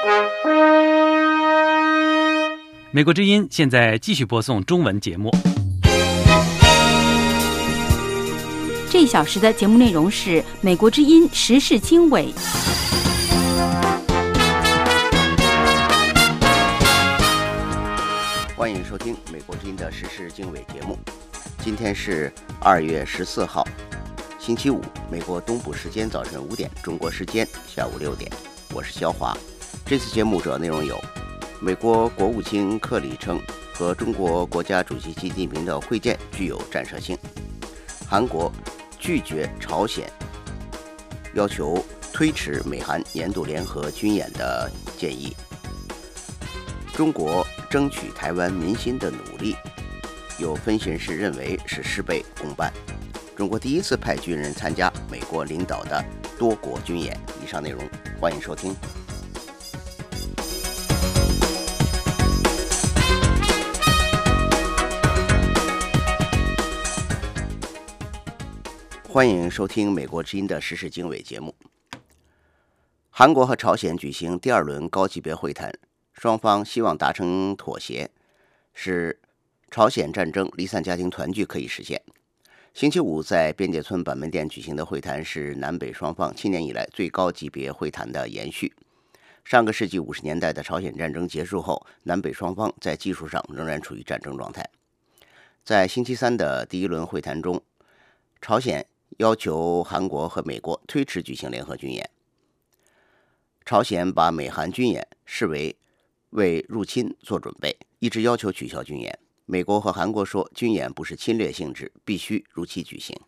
美国之音现在继续播送中文节目。 这一小时的节目内容是美国之音时事经纬。 欢迎收听美国之音的时事经纬节目。今天是2月14号，星期五，美国东部时间早晨5点，中国时间下午6点。我是肖华。这次节目主要内容有：美国国务卿克里称和中国国家主席习近平的会见具有震慑性；韩国拒绝朝鲜要求推迟美韩年度联合军演的建议；中国争取台湾民心的努力，有分析人士认为是事倍功半；中国第一次派军人参加美国领导的多国军演。以上内容欢迎收听。欢迎收听美国之音的时事经纬节目。韩国和朝鲜举行第2轮高级别会谈，双方希望达成妥协，使朝鲜战争离散家庭团聚可以实现。星期五在边界村板门店举行的会谈是南北双方7年以来最高级别会谈的延续。上个世纪50年代的朝鲜战争结束后，南北双方在技术上仍然处于战争状态。在星期三的第1轮会谈中，朝鲜要求韩国和美国推迟举行联合军演。朝鲜把美韩军演视为入侵做准备，一直要求取消军演。美国和韩国说军演不是侵略性质，必须如期举行。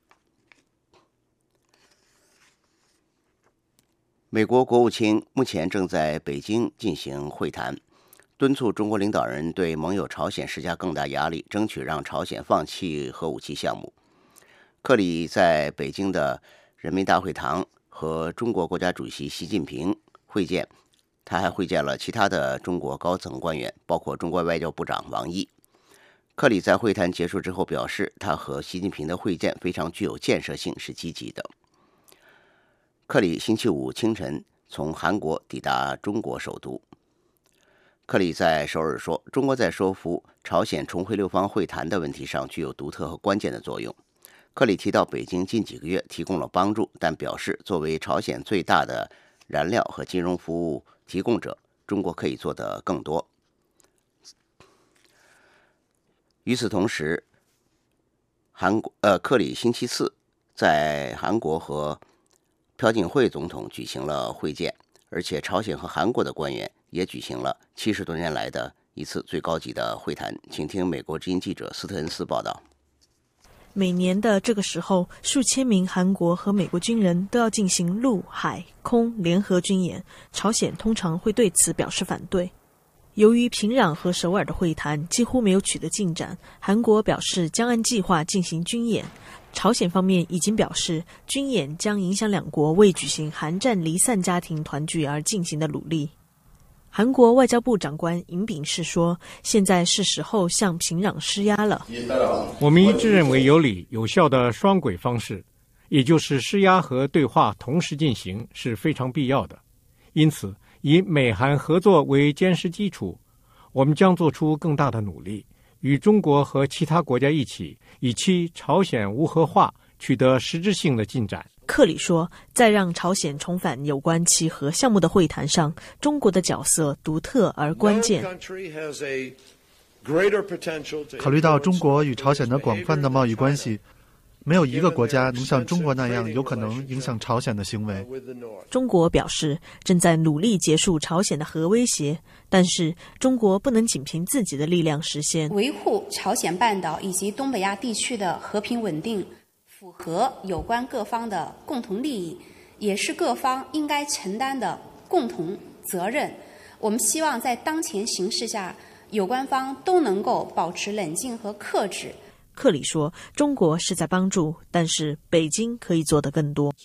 美国国务卿目前正在北京进行会谈，敦促中国领导人对盟友朝鲜施加更大压力，争取让朝鲜放弃核武器项目。克里在北京的人民大会堂和中国国家主席习近平会见，他还会见了其他的中国高层官员，包括中国外交部长王毅。克里在会谈结束之后表示，他和习近平的会见非常具有建设性，是积极的。克里星期五清晨从韩国抵达中国首都。克里在首尔说，中国在说服朝鲜重回6方会谈的问题上具有独特和关键的作用。克里提到北京近几个月提供了帮助，但表示作为朝鲜最大的燃料和金融服务提供者，中国可以做得更多。与此同时，克里星期四在韩国和朴槿惠总统举行了会见，而且朝鲜和韩国的官员也举行了70多年来的一次最高级的会谈。请听美国之音记者斯特恩斯报道。 每年的这个时候，数千名韩国和美国军人都要进行陆海空联合军演，朝鲜通常会对此表示反对。由于平壤和首尔的会谈几乎没有取得进展，韩国表示将按计划进行军演，朝鲜方面已经表示军演将影响两国为举行韩战离散家庭团聚而进行的努力。韩国外交部长官尹炳世说，现在是时候向平壤施压了。 我们一致认为有理有效的双轨方式，也就是施压和对话同时进行，是非常必要的。因此，以美韩合作为坚实基础，我们将做出更大的努力，与中国和其他国家一起，以期朝鲜无核化取得实质性的进展。 克里说，在让朝鲜重返有关其核项目的会谈上，中国的角色独特而关键。 考虑到中国与朝鲜的广泛的贸易关系，没有一个国家能像中国那样有可能影响朝鲜的行为。 中国表示正在努力结束朝鲜的核威胁，但是中国不能仅凭自己的力量实现。 维护朝鲜半岛以及东北亚地区的和平稳定，符合有关各方的共同利益，也是各方应该承担的共同责任。我们希望在当前形势下，有关方都能够保持冷静和克制。 克里说，中国是在帮助，但是北京可以做得更多。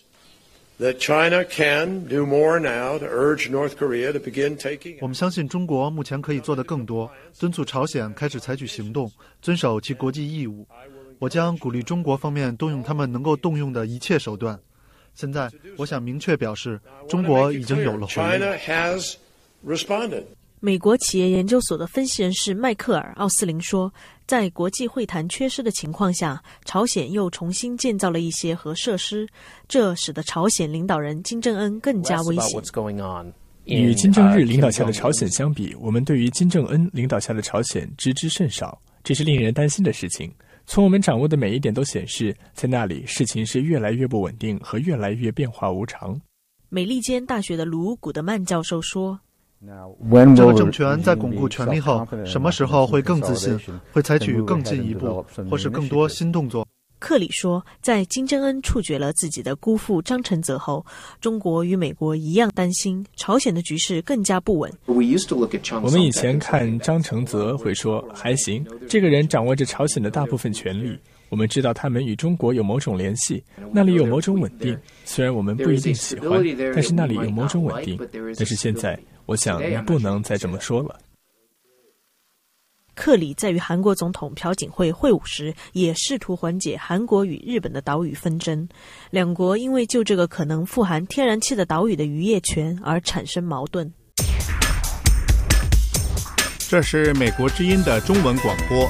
我们相信中国目前可以做得更多，敦促朝鲜开始采取行动，遵守其国际义务。我将鼓励中国方面动用他们能够动用的一切手段。现在，我想明确表示，中国已经有了回应。 美国企业研究所的分析人士迈克尔·奥斯林说，在国际会谈缺失的情况下，朝鲜又重新建造了一些核设施，这使得朝鲜领导人金正恩更加危险。 与金正日领导下的朝鲜相比，我们对于金正恩领导下的朝鲜知之甚少，这是令人担心的事情。从我们掌握的每一点都显示，在那里事情是越来越不稳定和越来越变化无常。 美利坚大学的卢·古德曼教授说， 这个政权在巩固权力后，什么时候会更自信，会采取更进一步或是更多新动作？ 克里说，在金正恩处决了自己的姑父张承泽后，中国与美国一样担心朝鲜的局势更加不稳。 我们以前看张承泽会说还行，这个人掌握着朝鲜的大部分权力，我们知道他们与中国有某种联系，那里有某种稳定，虽然我们不一定喜欢，但是那里有某种稳定。但是现在我想你不能再这么说了。 克里在与韩国总统朴槿惠会晤时，也试图缓解韩国与日本的岛屿纷争。两国因为就这个可能富含天然气的岛屿的渔业权而产生矛盾。 这是美国之音的中文广播。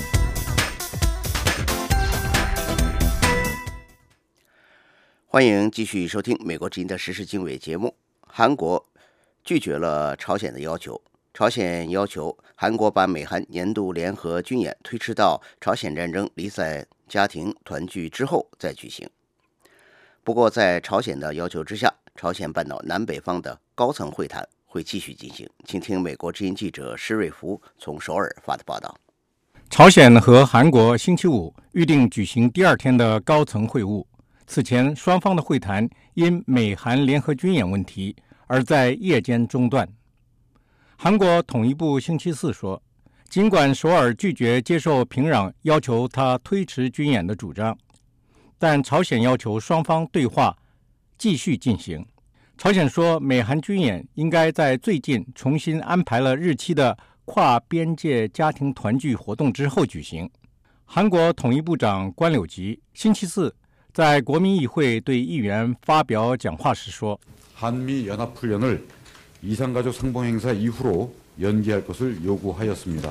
欢迎继续收听美国之音的时事经纬节目。韩国拒绝了朝鲜的要求，朝鲜要求韩国把美韩年度联合军演推迟到朝鲜战争离散家庭团聚之后再举行。不过在朝鲜的要求之下，朝鲜半岛南北方的高层会谈会继续进行。请听美国之音记者施瑞福从首尔发的报道。 朝鲜和韩国星期五预定举行第二天的高层会晤，此前双方的会谈因美韩联合军演问题而在夜间中断。韩国统一部星期四说，尽管首尔拒绝接受平壤要求他推迟军演的主张，但朝鲜要求双方对话继续进行。朝鲜说，美韩军演应该在最近重新安排了日期的跨边界家庭团聚活动之后举行。韩国统一部长官柳吉星期四在国民议会对议员发表讲话时说， 한미연합훈련을 이산가족 상봉행사 이후로 연기할 것을 요구하였습니다.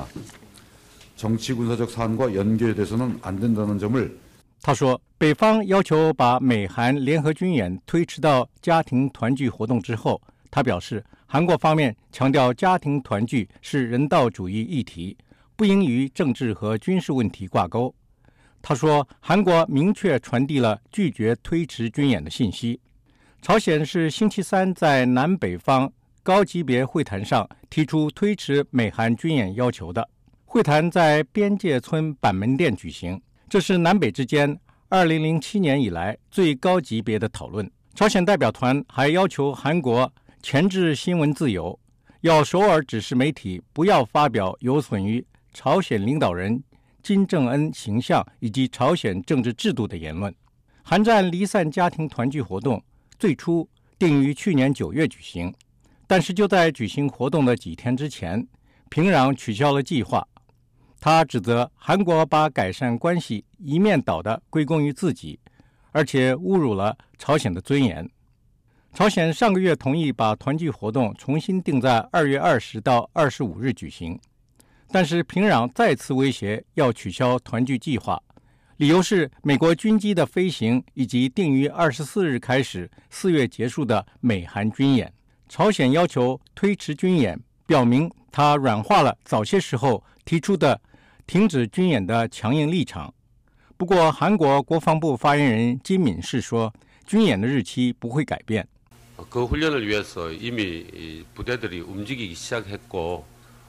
정치군사적 사안과 연결돼서는 안 된다는 점을 他说，北方要求把美韩联合军演推迟到家庭团聚活动之后，他表示，韩国方面强调家庭团聚是人道主义议题，不应与政治和军事问题挂钩。他说，韩国明确传递了拒绝推迟军演的信息。朝鲜是星期三在南北方高级别会谈上提出推迟美韩军演要求的。会谈在边界村板门店举行，这是南北之间2007年以来最高级别的讨论。朝鲜代表团还要求韩国钳制新闻自由，要首尔指示媒体不要发表有损于朝鲜领导人金正恩形象以及朝鲜政治制度的言论。韩战离散家庭团聚活动最初定于去年9月举行，但是就在举行活动的几天之前，平壤取消了计划。他指责韩国把改善关系一面倒地归功于自己，而且侮辱了朝鲜的尊严。朝鲜上个月同意把团聚活动重新定在2月20到25日举行，但是平壤再次威胁要取消团聚计划，理由是美国军机的飞行以及定于24日开始4月结束的美韩军演。朝鲜要求推迟军演，表明他软化了早些时候提出的停止军演的强硬立场。不过韩国国防部发言人金敏世说，军演的日期不会改变。 그 훈련을 위해서 이미 부대들이 움직이기 시작했고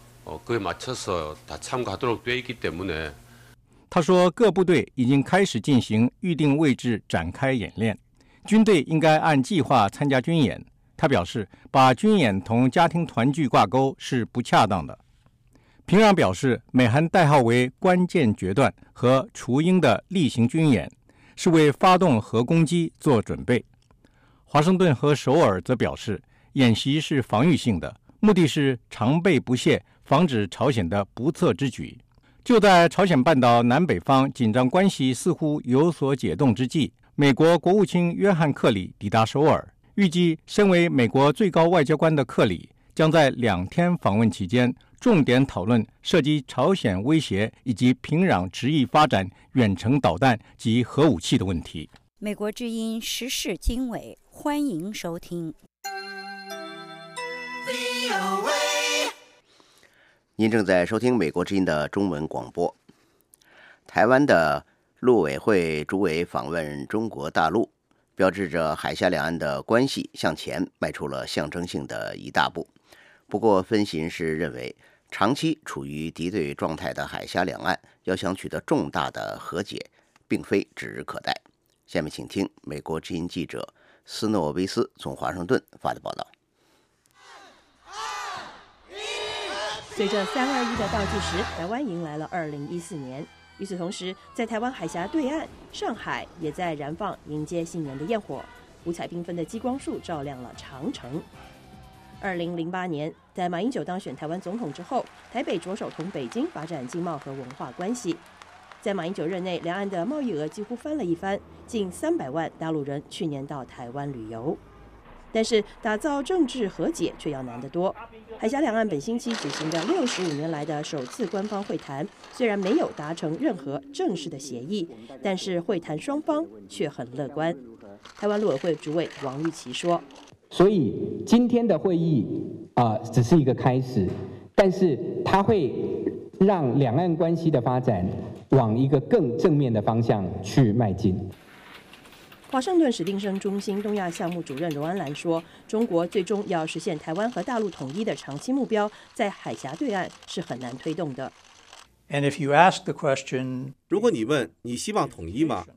그에 맞춰서 다 참가하도록 돼 있기 때문에 他说，各部队已经开始进行预定位置展开演练，军队应该按计划参加军演。他表示，把军演同家庭团聚挂钩是不恰当的。平壤表示，美韩代号为关键决断和雏鹰的例行军演是为发动核攻击做准备。华盛顿和首尔则表示，演习是防御性的，目的是常备不懈，防止朝鲜的不测之举。就在朝鲜半岛南北方紧张关系似乎有所解冻之际，美国国务卿约翰·克里抵达首尔，预计身为美国最高外交官的克里将在2天访问期间重点讨论涉及朝鲜威胁以及平壤执意发展远程导弹及核武器的问题。 美国之音时事经纬，欢迎收听。 您正在收听美国之音的中文广播。台湾的陆委会主委访问中国大陆，标志着海峡两岸的关系向前迈出了象征性的一大步。不过，分析人士认为，长期处于敌对状态的海峡两岸要想取得重大的和解，并非指日可待。下面请听美国之音记者斯诺维斯从华盛顿发的报道。 随着321的倒计时，台湾迎来了2014年。与此同时，在台湾海峡对岸，上海也在燃放迎接新年的焰火，五彩缤纷的激光束照亮了长城。2008年，在马英九当选台湾总统之后，台北着手同北京发展经贸和文化关系。在马英九任内，两岸的贸易额几乎翻了一番，近300万大陆人去年到台湾旅游。但是，打造政治和解却要难得多。海峡两岸本星期举行的65年来的首次官方会谈，虽然没有达成任何正式的协议，但是会谈双方却很乐观。台湾陆委会主委王玉琦说：“ 所以今天的会议只是一个开始，但是它会让两岸关系的发展往一个更正面的方向去迈进。” 华盛顿史汀生中心东亚项目主任罗安兰说：“中国最终要实现台湾和大陆统一的长期目标，在海峡对岸是很难推动的。” And if you ask the question, 如果你问你希望统一吗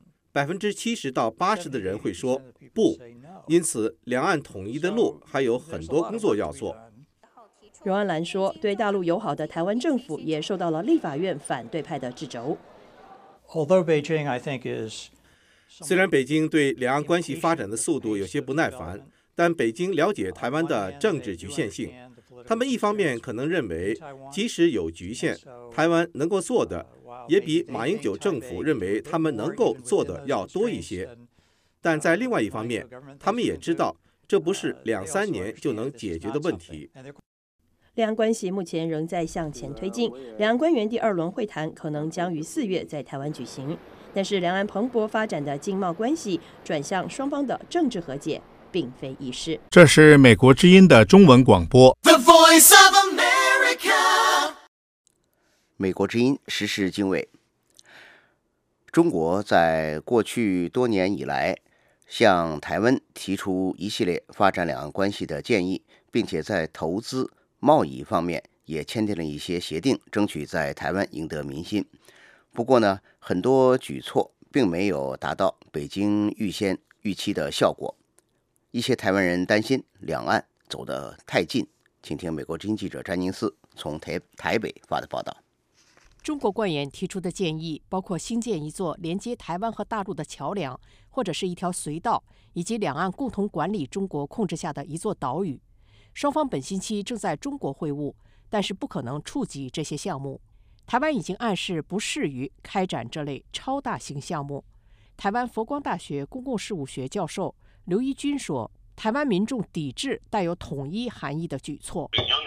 ？70%到80%的人会说不，因此两岸统一的路还有很多工作要做。 罗安兰说，对大陆友好的台湾政府也受到了立法院反对派的掣肘。 Although Beijing, I think, is 虽然北京对两岸关系发展的速度有些不耐烦，但北京了解台湾的政治局限性。他们一方面可能认为，即使有局限，台湾能够做的也比马英九政府认为他们能够做的要多一些。但在另外一方面，他们也知道这不是2-3年就能解决的问题。 两岸关系目前仍在向前推进，两岸官员第2轮会谈可能将于4月在台湾举行。但是，两岸蓬勃发展的经贸关系转向双方的政治和解，并非易事。 这是美国之音的中文广播。 The Voice of America。美国之音时事经纬。中国在过去多年以来，向台湾提出一系列发展两岸关系的建议，并且在投资、贸易方面也签订了一些协定，争取在台湾赢得民心。不过呢，很多举措并没有达到北京预先预期的效果。一些台湾人担心两岸走得太近。请听美国之音记者詹宁斯从台北发的报道。 中国官员提出的建议包括新建一座连接台湾和大陆的桥梁，或者是一条隧道，以及两岸共同管理中国控制下的一座岛屿。双方本星期正在中国会晤，但是不可能触及这些项目。台湾已经暗示不适于开展这类超大型项目。台湾佛光大学公共事务学教授刘一军说，台湾民众抵制带有统一含义的举措。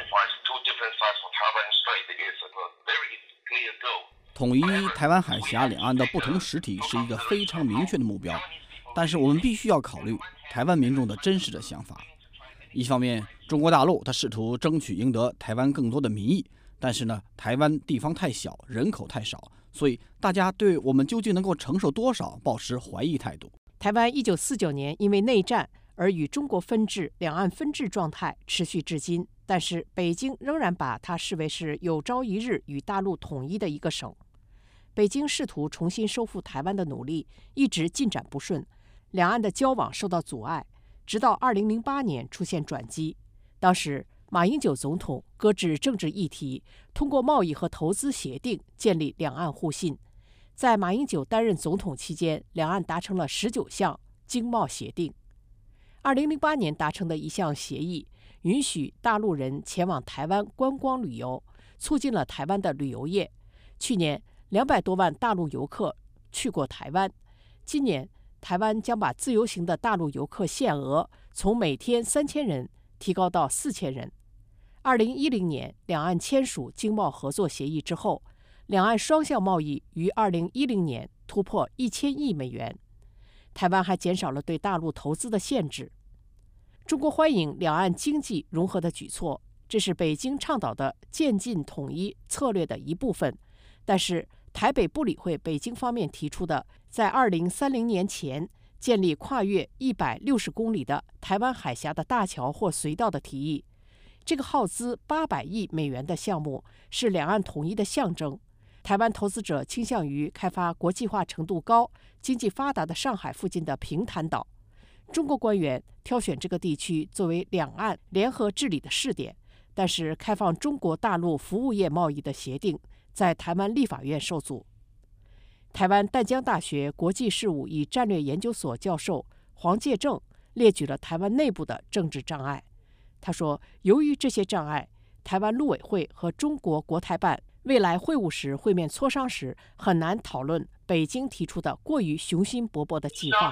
统一台湾海峡两岸的不同实体是一个非常明确的目标，但是我们必须要考虑台湾民众的真实的想法。一方面，中国大陆它试图争取赢得台湾更多的民意，但是呢，台湾地方太小，人口太少，所以大家对我们究竟能够承受多少抱持怀疑态度。 台湾1949年因为内战而与中国分治，两岸分治状态持续至今，但是北京仍然把它视为是有朝一日与大陆统一的一个省。北京试图重新收复台湾的努力一直进展不顺，两岸的交往受到阻碍，直到2008年出现转机。当时马英九总统搁置政治议题，通过贸易和投资协定建立两岸互信。在马英九担任总统期间，两岸达成了19项经贸协定。2008年达成的一项协议，允许大陆人前往台湾观光旅游，促进了台湾的旅游业。去年200多万大陆游客去过台湾，今年台湾将把自由行的大陆游客限额从每天3000人提高到4000人。 2010年两岸签署经贸合作协议之后，两岸双向贸易于2010年突破1000亿美元。台湾还减少了对大陆投资的限制。中国欢迎两岸经济融合的举措，这是北京倡导的渐进统一策略的一部分。但是台北不理会北京方面提出的在2030年前建立跨越160公里的台湾海峡的大桥或隧道的提议。这个耗资800亿美元的项目是两岸统一的象征。台湾投资者倾向于开发国际化程度高、经济发达的上海附近的平潭岛。中国官员挑选这个地区作为两岸联合治理的试点，但是开放中国大陆服务业贸易的协定在台湾立法院受阻。台湾淡江大学国际事务与战略研究所教授黄介正列举了台湾内部的政治障碍。他说，由于这些障碍，台湾陆委会和中国国台办未来会晤时会面磋商时很难讨论北京提出的过于雄心勃勃的计划。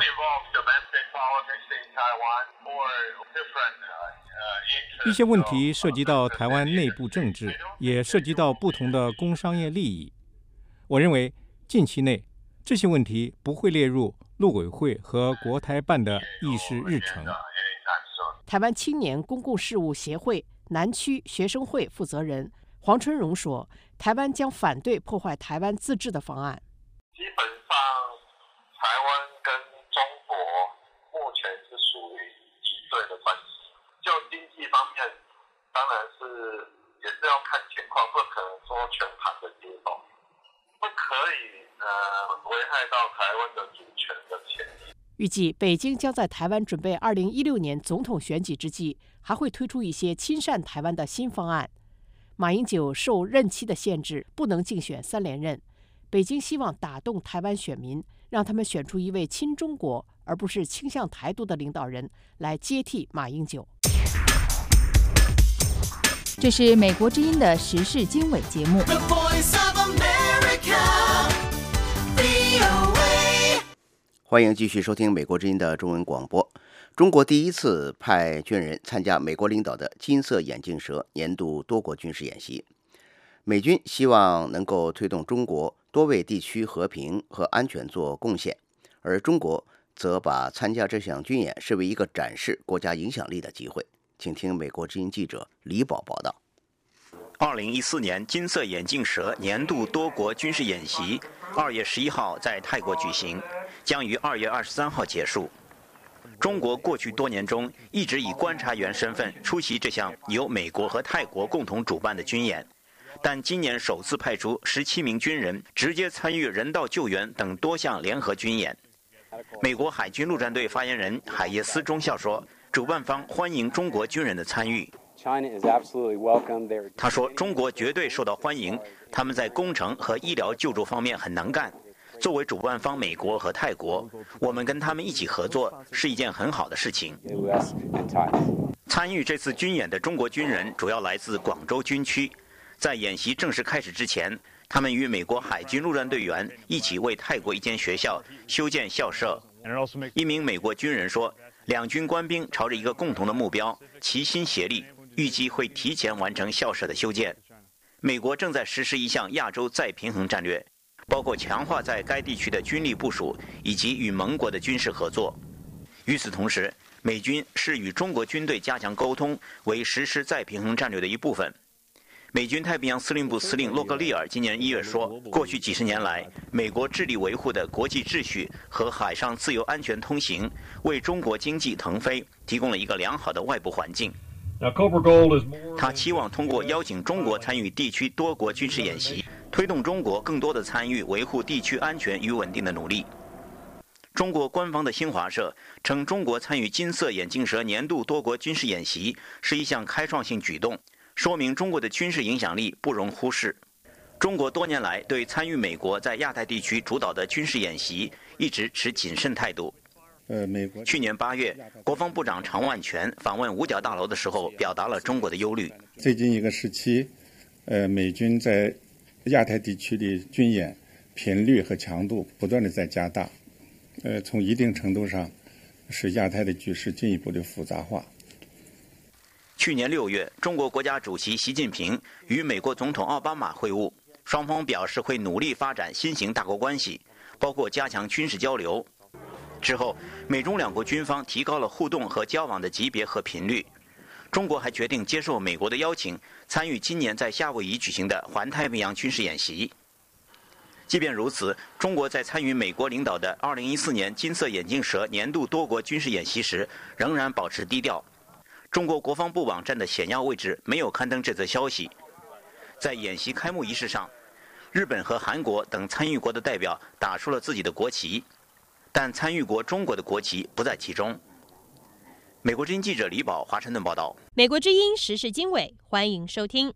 一些问题涉及到台湾内部政治，也涉及到不同的工商业利益。我认为近期内这些问题不会列入陆委会和国台办的议事日程。 台湾青年公共事务协会南区学生会负责人黄春荣说，台湾将反对破坏台湾自治的方案。 基本上台湾跟中国目前是属于敌对的关系，就经济方面当然是也是要看情况，不可能说全盘的接受，不可以危害到台湾的主权的权益。 预计北京将在台湾准备2016年总统选举之际，还会推出一些亲善台湾的新方案。马英九受任期的限制，不能竞选3连任。北京希望打动台湾选民，让他们选出一位亲中国而不是倾向台独的领导人来接替马英九。 这是美国之音的时事经纬节目。 欢迎继续收听美国之音的中文广播。中国第一次派军人参加美国领导的金色眼镜蛇年度多国军事演习。美军希望能够推动中国多为地区和平和安全做贡献，而中国则把参加这项军演视为一个展示国家影响力的机会。请听美国之音记者李宝报道。 2014年金色眼镜蛇年度多国军事演习2月11号在泰国举行，将于2月23号结束。中国过去多年中一直以观察员身份出席这项由美国和泰国共同主办的军演，但今年首次派出17名军人直接参与人道救援等多项联合军演。美国海军陆战队发言人海耶斯中校说，主办方欢迎中国军人的参与。他说，中国绝对受到欢迎，他们在工程和医疗救助方面很能干。作为主办方美国和泰国，我们跟他们一起合作是一件很好的事情。参与这次军演的中国军人主要来自广州军区，在演习正式开始之前，他们与美国海军陆战队员一起为泰国一间学校修建校舍。一名美国军人说，两军官兵朝着一个共同的目标齐心协力，预计会提前完成校舍的修建。美国正在实施一项亚洲再平衡战略，包括强化在该地区的军力部署以及与盟国的军事合作。与此同时，美军视与中国军队加强沟通为实施再平衡战略的一部分。美军太平洋司令部司令洛克利尔今年1月说，过去几十年来，美国致力维护的国际秩序和海上自由安全通行，为中国经济腾飞提供了一个良好的外部环境。他期望通过邀请中国参与地区多国军事演习，推动中国更多的参与维护地区安全与稳定的努力。中国官方的新华社称，中国参与金色眼镜蛇年度多国军事演习是一项开创性举动，说明中国的军事影响力不容忽视。中国多年来对参与美国在亚太地区主导的军事演习一直持谨慎态度。去年8月，国防部长常万全访问五角大楼的时候，表达了中国的忧虑。 最近一个时期，美军在亚太地区的军演频率和强度不断的在加大，从一定程度上使亚太的局势进一步的复杂化。 去年6月，中国国家主席习近平与美国总统奥巴马会晤，双方表示会努力发展新型大国关系，包括加强军事交流。之后，美中两国军方提高了互动和交往的级别和频率。中国还决定接受美国的邀请，参与今年在夏威夷举行的环太平洋军事演习。即便如此，中国在参与美国领导的2014年金色眼镜蛇年度多国军事演习时，仍然保持低调。中国国防部网站的显要位置没有刊登这则消息。在演习开幕仪式上，日本和韩国等参与国的代表打出了自己的国旗，但参与国中国的国旗不在其中。美国之音记者李宝华盛顿报道。 美国之音时事经纬，欢迎收听。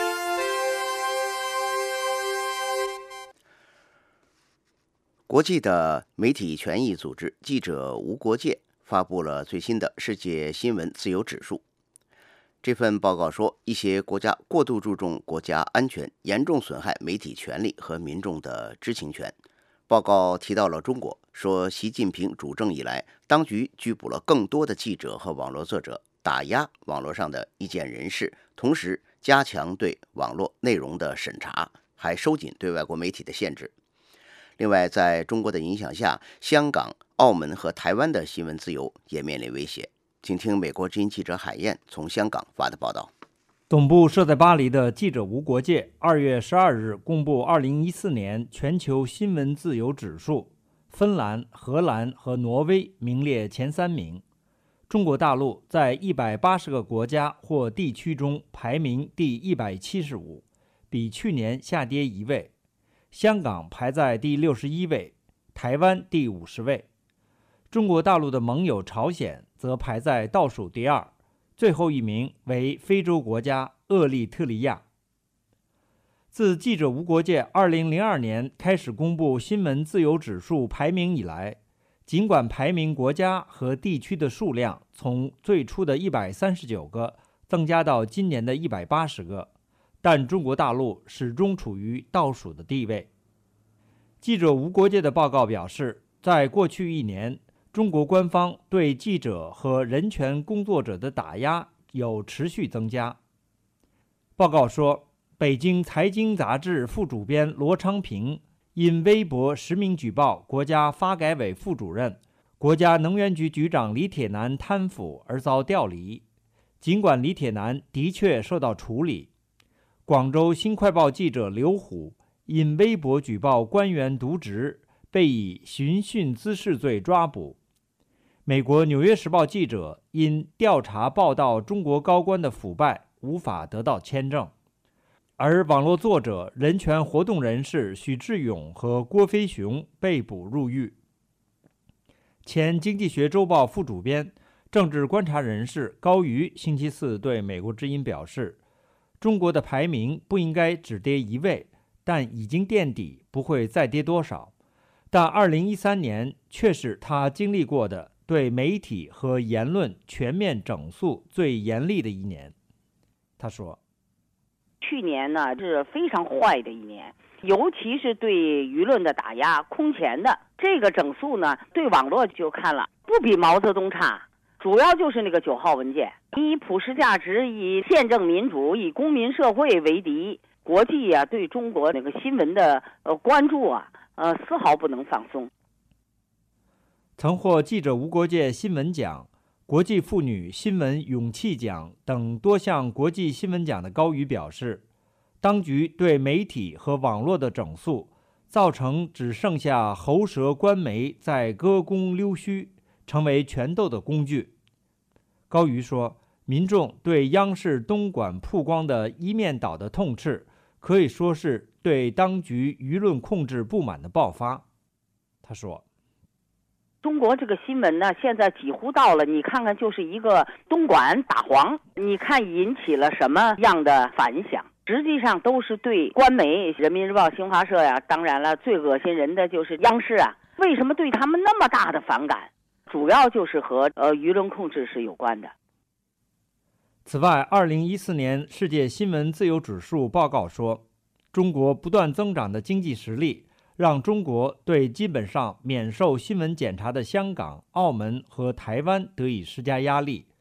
国际的媒体权益组织记者无国界发布了最新的世界新闻自由指数。这份报告说，一些国家过度注重国家安全，严重损害媒体权利和民众的知情权。报告提到了中国，说习近平主政以来，当局拘捕了更多的记者和网络作者，打压网络上的意见人士，同时加强对网络内容的审查，还收紧对外国媒体的限制。另外，在中国的影响下，香港、澳门和台湾的新闻自由也面临威胁。请听美国之音记者海燕从香港发的报道。 总部设在巴黎的记者无国界2月12日公布2014年全球新闻自由指数，芬兰、荷兰和挪威名列前3名。中国大陆在180个国家或地区中排名第175，比去年下跌1位。香港排在第61位，台湾第50位。中国大陆的盟友朝鲜则排在倒数第2，最后一名为非洲国家厄立特里亚。自记者无国界2002年开始公布新闻自由指数排名以来，尽管排名国家和地区的数量从最初的139个增加到今年的180个，但中国大陆始终处于倒数的地位。记者无国界的报告表示，在过去1年，中国官方对记者和人权工作者的打压有持续增加。报告说，北京财经杂志副主编罗昌平因微博实名举报国家发改委副主任、国家能源局局长李铁男贪腐而遭调离，尽管李铁男的确受到处理。广州新快报记者刘虎因微博举报官员渎职，被以寻衅滋事罪抓捕。美国纽约时报记者因调查报道中国高官的腐败无法得到签证，而网络作者、人权活动人士许志勇和郭飞雄被捕入狱。前经济学周报副主编、政治观察人士高瑜星期四对美国之音表示，中国的排名不应该只跌1位，但已经垫底，不会再跌多少。但2013年却是他经历过的对媒体和言论全面整肃最严厉的1年。他说， 去年呢是非常坏的1年，尤其是对舆论的打压，空前的。这个整肃呢，对网络就看了，不比毛泽东差，主要就是那个9号文件，以普世价值、以宪政民主、以公民社会为敌。国际啊，对中国那个新闻的关注啊，丝毫不能放松。 曾获记者无国界新闻奖、国际妇女新闻勇气奖等多项国际新闻奖的高瑜表示，当局对媒体和网络的整肃，造成只剩下喉舌官媒在歌功溜须，成为权斗的工具。高瑜说，民众对央视东莞曝光的一面倒的痛斥，可以说是对当局舆论控制不满的爆发。他说， 中国这个新闻呢，现在几乎到了，你看看就是一个东莞打黄，你看引起了什么样的反响？实际上都是对官媒人民日报、新华社呀，当然了，最恶心人的就是央视啊，为什么对他们那么大的反感？主要就是和舆论控制是有关的。 此外，2014年世界新闻自由指数报告说，中国不断增长的经济实力让中国对基本上免受新闻检查的香港、澳门和台湾得以施加压力，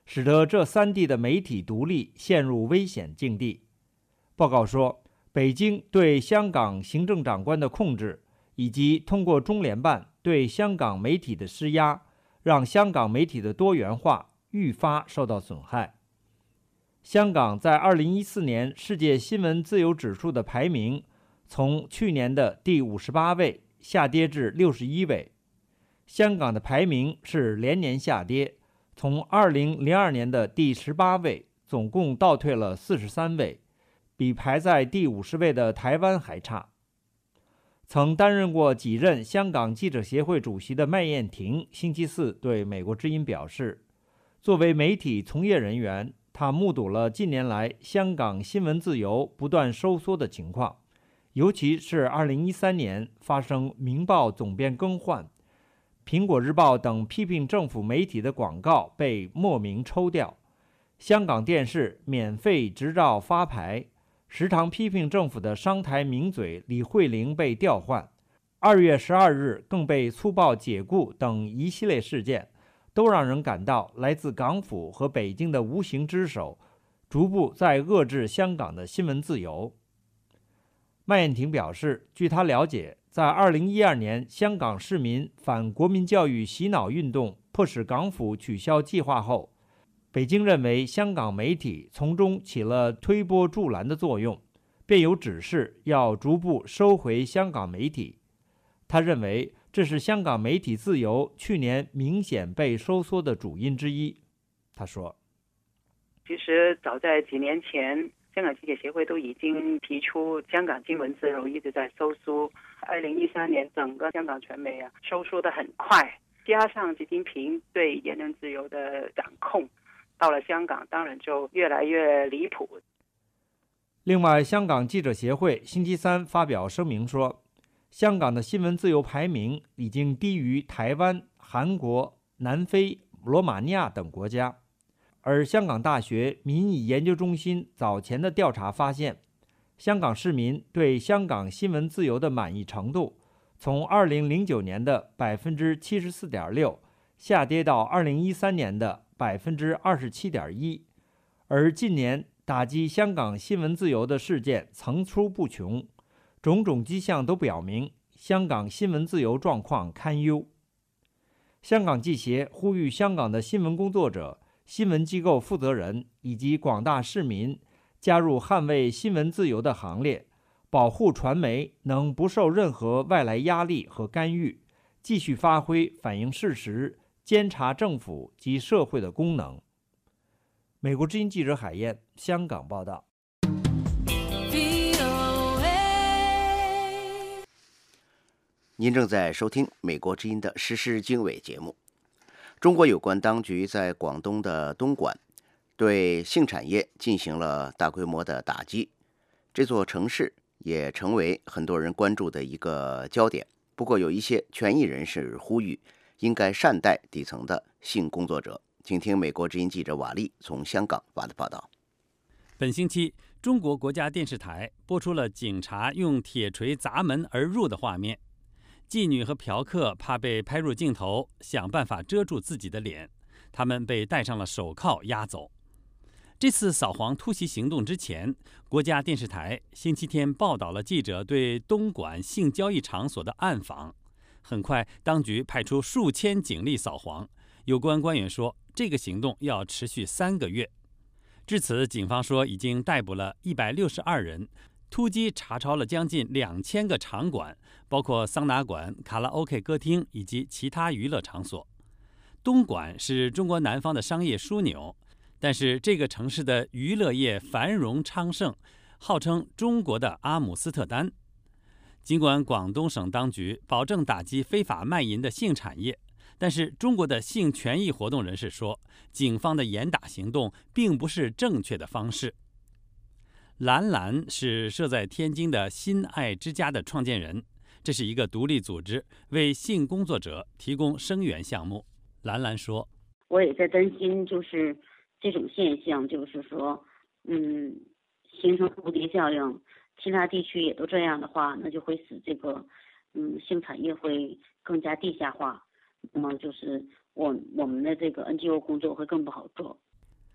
使得这3地的媒体独立陷入危险境地。报告说，北京对香港行政长官的控制，以及通过中联办对香港媒体的施压，让香港媒体的多元化愈发受到损害。香港在2014年世界新闻自由指数的排名，从去年的第58位下跌至61位。香港的排名是连年下跌，从2002年的第18位，总共倒退了43位，比排在第50位的台湾还差。曾担任过几任香港记者协会主席的麦燕庭星期四对美国之音表示，作为媒体从业人员，他目睹了近年来香港新闻自由不断收缩的情况，尤其是2013年发生《明报》总编更换，苹果日报等批评政府媒体的广告被莫名抽掉，香港电视免费执照发牌，时常批评政府的商台名嘴李慧玲被调换，2月12日更被粗暴解雇等一系列事件，都让人感到来自港府和北京的无形之手逐步在遏制香港的新闻自由。麦燕庭表示，据他了解，在2012年香港市民反国民教育洗脑运动迫使港府取消计划后，北京认为香港媒体从中起了推波助澜的作用，便有指示要逐步收回香港媒体。他认为这是香港媒体自由去年明显被收缩的主因之一。他说， 其实早在几年前，香港记者协会都已经提出香港新闻自由一直在收缩。2013年整个香港传媒收缩得很快，加上习近平对言论自由的掌控，到了香港当然就越来越离谱。 另外，香港记者协会星期三发表声明说，香港的新闻自由排名已经低于台湾、韩国、南非、罗马尼亚等国家。而香港大学民意研究中心早前的调查发现，香港市民对香港新闻自由的满意程度从2009年的 74.6% 下跌到2013年的 27.1%， 而近年打击香港新闻自由的事件层出不穷，种种迹象都表明香港新闻自由状况堪忧。香港记协呼吁香港的新闻工作者、新闻机构负责人以及广大市民加入捍卫新闻自由的行列，保护传媒能不受任何外来压力和干预，继续发挥反映事实、监察政府及社会的功能。美国之音记者海燕，香港报道。 您正在收听美国之音的时事经纬节目。中国有关当局在广东的东莞对性产业进行了大规模的打击，这座城市也成为很多人关注的一个焦点。不过有一些权益人士呼吁应该善待底层的性工作者。请听美国之音记者瓦利从香港发的报道。 本星期，中国国家电视台播出了警察用铁锤砸门而入的画面。妓女和嫖客怕被拍入镜头，想办法遮住自己的脸，他们被戴上了手铐押走。这次扫黄突袭行动之前，国家电视台星期天报道了记者对东莞性交易场所的暗访。很快，当局派出数千警力扫黄，有关官员说，这个行动要持续3个月。至此，警方说已经逮捕了162人，突击查抄了将近2000个场馆，包括桑拿馆、卡拉 OK 歌厅以及其他娱乐场所。东莞是中国南方的商业枢纽，但是这个城市的娱乐业繁荣昌盛，号称中国的阿姆斯特丹。尽管广东省当局保证打击非法卖淫的性产业，但是中国的性权益活动人士说，警方的严打行动并不是正确的方式。兰兰是设在天津的心爱之家的创建人，这是一个独立组织，为性工作者提供生源项目。兰兰说， 我也在担心，就是这种现象，就是说形成蝴蝶效应，其他地区也都这样的话，那就会使这个性产业会更加地下化，那么就是我们的这个 NGO 工作会更不好做。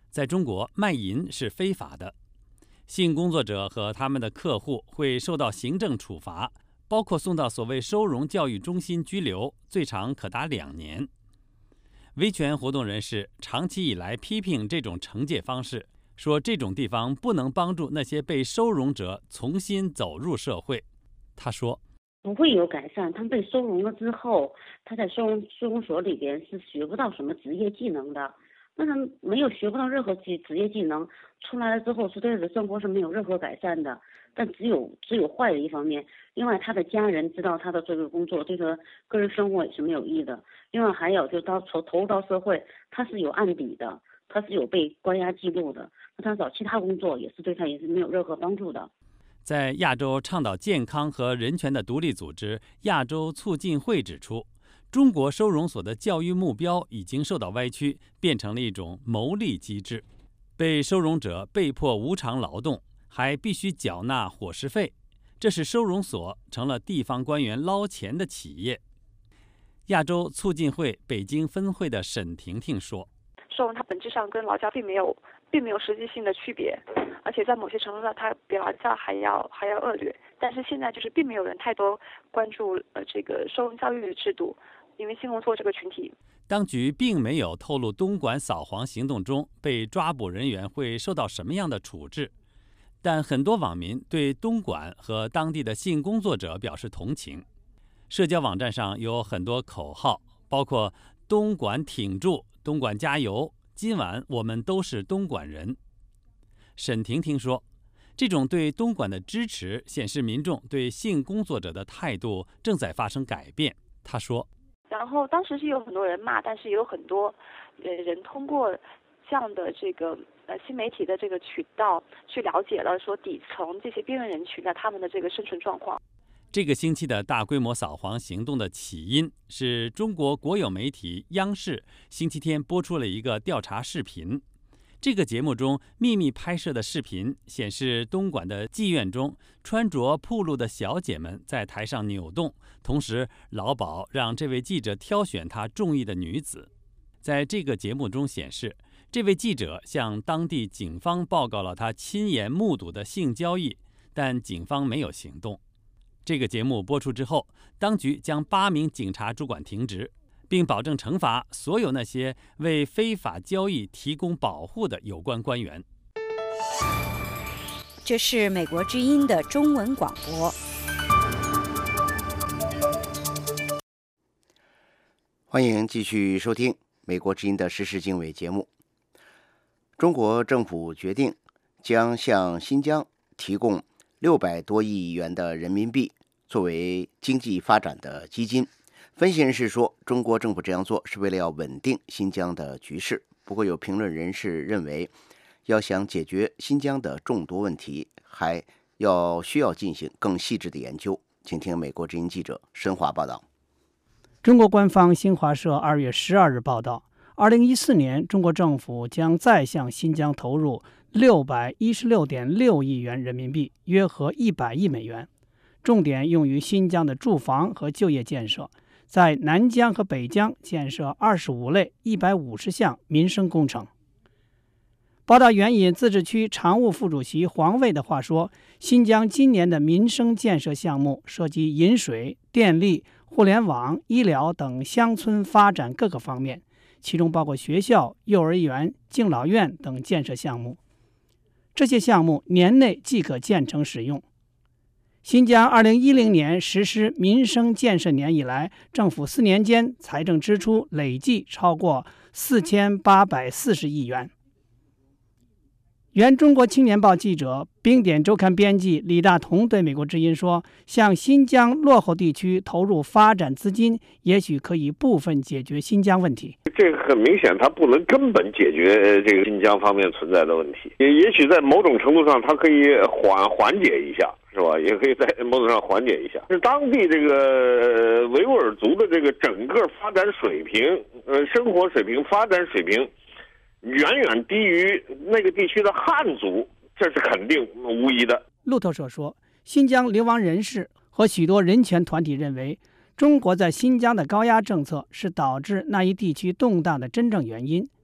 在中国，卖淫是非法的，性工作者和他们的客户会受到行政处罚，包括送到所谓收容教育中心拘留，最长可达2年。维权活动人士长期以来批评这种惩戒方式，说这种地方不能帮助那些被收容者重新走入社会。他说， 不会有改善，他们被收容了之后，他在收容所里边是学不到什么职业技能的，那他没有学不到任何职业技能，出来了之后是对他的生活是没有任何改善的，但只有坏的一方面。另外他的家人知道他的这个工作对他个人生活也是没有益的。另外还有就投入到社会，他是有案底的，他是有被关押记录的，那他找其他工作也是对他也是没有任何帮助的。 在亚洲倡导健康和人权的独立组织亚洲促进会指出，中国收容所的教育目标已经受到歪曲，变成了一种牟利机制。被收容者被迫无偿劳动，还必须缴纳伙食费，这使收容所成了地方官员捞钱的企业。亚洲促进会北京分会的沈婷婷说， 收容它本质上跟劳教并没有实际性的区别，而且在某些程度上它比劳教还要恶劣。但是现在就是并没有人太多关注这个收容教育的制度，因为性工作这个群体， 当局并没有透露东莞扫黄行动中被抓捕人员会受到什么样的处置，但很多网民对东莞和当地的性工作者表示同情。社交网站上有很多口号，包括东莞挺住、东莞加油、今晚我们都是东莞人。沈婷婷说，这种对东莞的支持显示民众对性工作者的态度正在发生改变。她说， 然后当时是有很多人骂，但是也有很多人通过这样的这个新媒体的这个渠道去了解了说底层这些边缘人群的他们的这个生存状况。 这个星期的大规模扫黄行动的起因是中国国有媒体央视星期天播出了一个调查视频。这个节目中秘密拍摄的视频显示，东莞的妓院中穿着暴露的小姐们在台上扭动，同时老鸨让这位记者挑选他中意的女子。在这个节目中显示，这位记者向当地警方报告了他亲眼目睹的性交易，但警方没有行动。这个节目播出之后，当局将8名警察主管停职，并保证惩罚所有那些为非法交易提供保护的有关官员。 这是美国之音的中文广播。 欢迎继续收听美国之音的时事经纬节目。中国政府决定将向新疆提供600多亿元的人民币作为经济发展的基金。分析人士说，中国政府这样做是为了要稳定新疆的局势。不过有评论人士认为，要想解决新疆的众多问题，还需要进行更细致的研究。请听美国之音记者申华报道。 中国官方新华社2月12日报道，2014年中国政府将再向新疆投入616.6亿元人民币，约合100亿美元，重点用于新疆的住房和就业建设，在南疆和北疆建设25类150项民生工程。报道援引自治区常务副主席黄卫的话说，新疆今年的民生建设项目涉及饮水、电力、互联网、医疗等乡村发展各个方面，其中包括学校、幼儿园、敬老院等建设项目。这些项目年内即可建成使用。新疆2010年实施民生建设年以来，政府4年间财政支出累计超过4840亿元。原中国青年报记者、冰点周刊编辑李大同对美国之音说，向新疆落后地区投入发展资金，也许可以部分解决新疆问题。 这个很明显，它不能根本解决这个新疆方面存在的问题，也许在某种程度上，它可以缓解一下，是吧？也可以在某种程度上缓解一下。是当地这个维吾尔族的这个整个发展水平、生活水平、发展水平，远远低于那个地区的汉族，这是肯定无疑的。 路透社说，新疆流亡人士和许多人权团体认为，中国在新疆的高压政策是导致那一地区动荡的真正原因。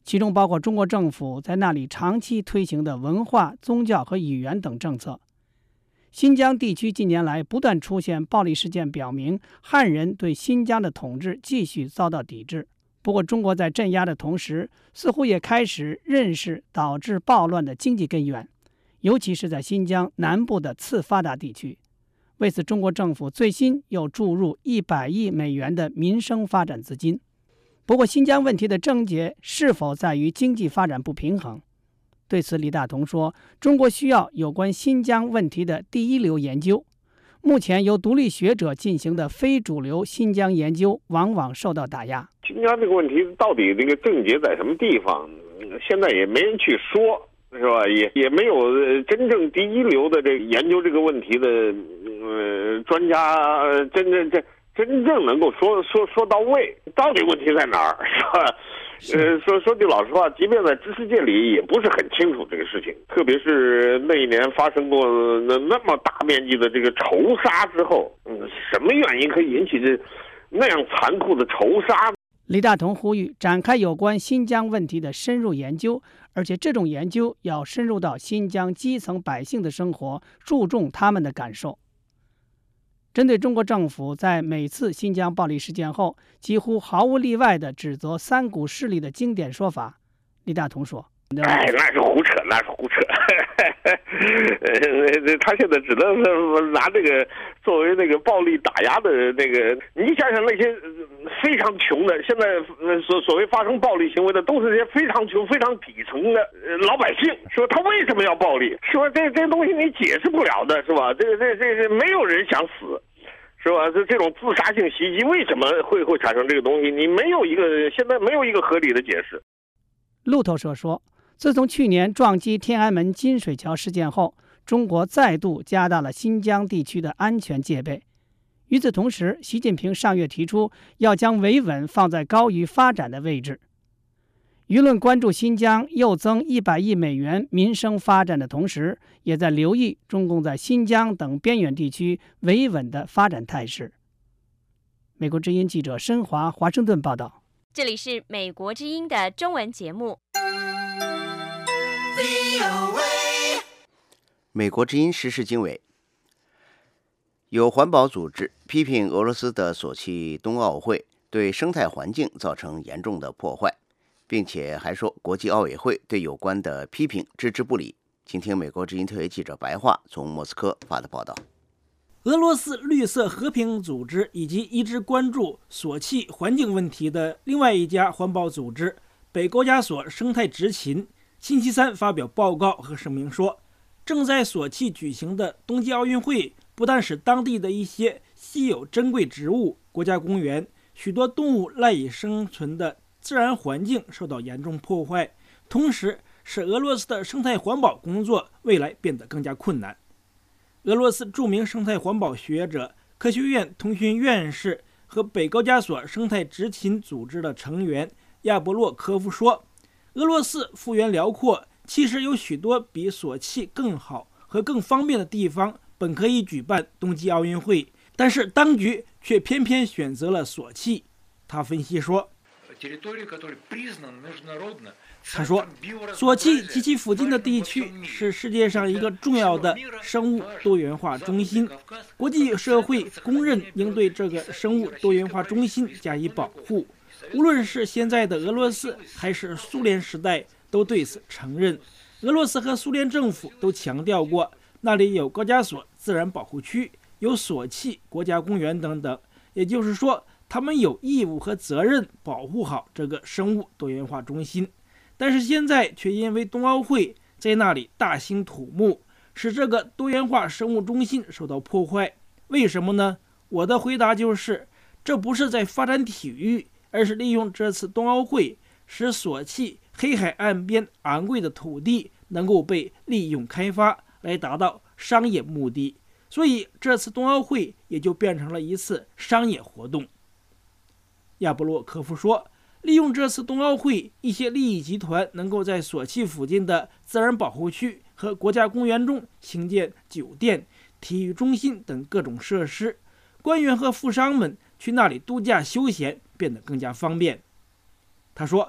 其中包括中国政府在那里长期推行的文化、宗教和语言等政策。新疆地区近年来不断出现暴力事件，表明汉人对新疆的统治继续遭到抵制。不过，中国在镇压的同时，似乎也开始认识导致暴乱的经济根源，尤其是在新疆南部的次发达地区。为此，中国政府最新又注入100亿美元的民生发展资金。不过，新疆问题的症结是否在于经济发展不平衡？对此，李大同说，中国需要有关新疆问题的第一流研究。目前由独立学者进行的非主流新疆研究往往受到打压。 新疆这个问题到底这个症结在什么地方？现在也没人去说，是吧？也没有真正第一流的这个研究这个问题的专家真正能够说到位，到底问题在哪儿，是吧？说句老实话，即便在知识界里也不是很清楚这个事情，特别是那一年发生过那么大面积的这个仇杀之后，什么原因可以引起那样残酷的仇杀？ 李大同呼吁展开有关新疆问题的深入研究，而且这种研究要深入到新疆基层百姓的生活，注重他们的感受。针对中国政府在每次新疆暴力事件后几乎毫无例外地指责三股势力的经典说法，李大同说：“ 那是胡扯，那是胡扯。他现在只能是拿这个作为那个暴力打压的那个。你想想那些非常穷的，现在所谓发生暴力行为的，都是这些非常穷、非常底层的老百姓。说他为什么要暴力？说这东西你解释不了的，是吧？这没有人想死。”是吧？这种自杀性袭击为什么会产生这个东西？你现在没有一个合理的解释。 路透社说，自从去年撞击天安门金水桥事件后，中国再度加大了新疆地区的安全戒备。与此同时，习近平上月提出要将维稳放在高于发展的位置。舆论关注新疆又增100亿美元民生发展的同时，也在留意中共在新疆等边远地区维稳的发展态势。美国之音记者申华华盛顿报道。 这里是美国之音的中文节目。 美国之音时事经纬，有环保组织批评俄罗斯的索契冬奥会对生态环境造成严重的破坏，并且还说国际奥委会对有关的批评置之不理。请听美国之音特约记者白桦从莫斯科发的报道。 俄罗斯绿色和平组织以及一直关注索契环境问题的另外一家环保组织北高加索生态执勤星期三发表报告和声明说，正在索契举行的冬季奥运会不但使当地的一些稀有珍贵植物、国家公园、许多动物赖以生存的自然环境受到严重破坏，同时使俄罗斯的生态环保工作未来变得更加困难。俄罗斯著名生态环保学者、科学院通讯院士和北高加索生态执勤组织的成员亚波洛科夫说，俄罗斯幅员辽阔，其实有许多比索契更好和更方便的地方本可以举办冬季奥运会，但是当局却偏偏选择了索契。他分析说，索契及其附近的地区是世界上一个重要的生物多元化中心，国际社会公认应对这个生物多元化中心加以保护。无论是现在的俄罗斯还是苏联时代都对此承认。俄罗斯和苏联政府都强调过，那里有高加索自然保护区，有索契国家公园等等，也就是说他们有义务和责任保护好这个生物多元化中心。但是现在却因为冬奥会在那里大兴土木，使这个多元化生物中心受到破坏。为什么呢？我的回答就是，这不是在发展体育，而是利用这次冬奥会使索契黑海岸边昂贵的土地能够被利用开发，来达到商业目的。所以这次冬奥会也就变成了一次商业活动。亚波洛科夫说，利用这次冬奥会，一些利益集团能够在索契附近的自然保护区和国家公园中兴建酒店、体育中心等各种设施，官员和富商们去那里度假休闲变得更加方便。他说，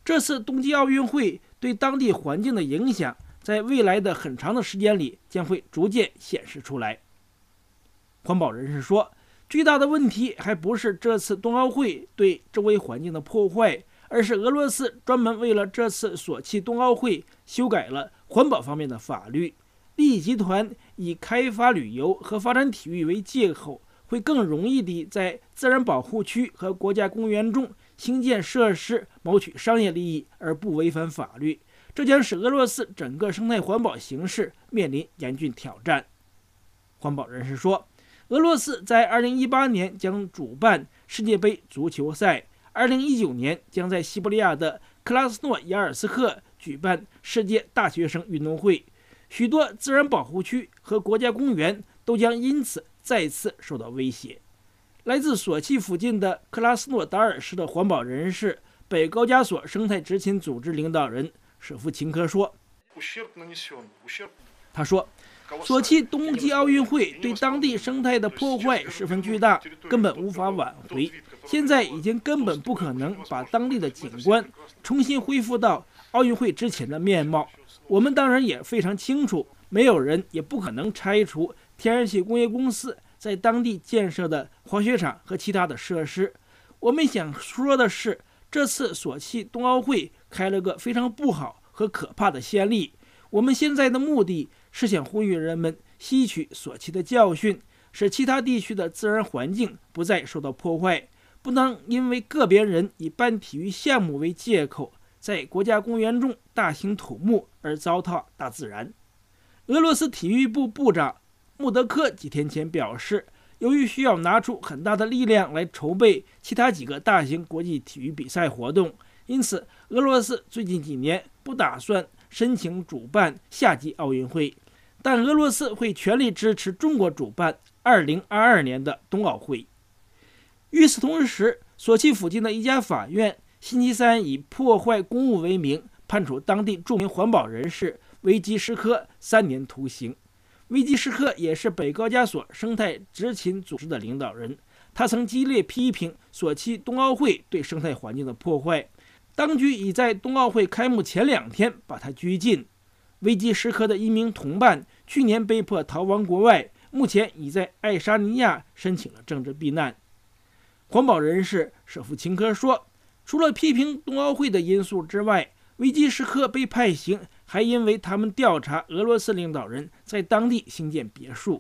这次冬季奥运会对当地环境的影响，在未来的很长的时间里将会逐渐显示出来。环保人士说，巨大的问题还不是这次冬奥会对周围环境的破坏，而是俄罗斯专门为了这次索契冬奥会修改了环保方面的法律。利益集团以开发旅游和发展体育为借口，会更容易地在自然保护区和国家公园中兴建设施，谋取商业利益而不违反法律。这将使俄罗斯整个生态环保形势面临严峻挑战。环保人士说，俄罗斯在2018年将主办世界杯足球赛，2019年将在西伯利亚的克拉斯诺亚尔斯克举办世界大学生运动会，许多自然保护区和国家公园都将因此再次受到威胁。来自索契附近的克拉斯诺达尔市的环保人士、北高加索生态执勤组织领导人舍夫琴科说，他说，索契冬季奥运会对当地生态的破坏十分巨大，根本无法挽回。现在已经根本不可能把当地的景观重新恢复到奥运会之前的面貌。我们当然也非常清楚，没有人也不可能拆除天然气工业公司在当地建设的滑雪场和其他的设施。我们想说的是，这次索契冬奥会开了个非常不好和可怕的先例。我们现在的目的是想呼吁人们吸取索契的教训，使其他地区的自然环境不再受到破坏，不能因为个别人以办体育项目为借口，在国家公园中大兴土木而糟蹋大自然。俄罗斯体育部部长穆德克几天前表示，由于需要拿出很大的力量来筹备其他几个大型国际体育比赛活动，因此俄罗斯最近几年不打算申请主办夏季奥运会，但俄罗斯会全力支持中国主办2022年的冬奥会。与此同时，索契附近的一家法院星期三以破坏公物为名，判处当地著名环保人士维基什科3年徒刑。维基什科也是北高加索生态执勤组织的领导人，他曾激烈批评索契冬奥会对生态环境的破坏。当局已在冬奥会开幕前2天把他拘禁。维基什科的一名同伴去年被迫逃亡国外，目前已在爱沙尼亚申请了政治避难。环保人士舍夫琴科说，除了批评冬奥会的因素之外，维基什科被判刑还因为他们调查俄罗斯领导人在当地兴建别墅。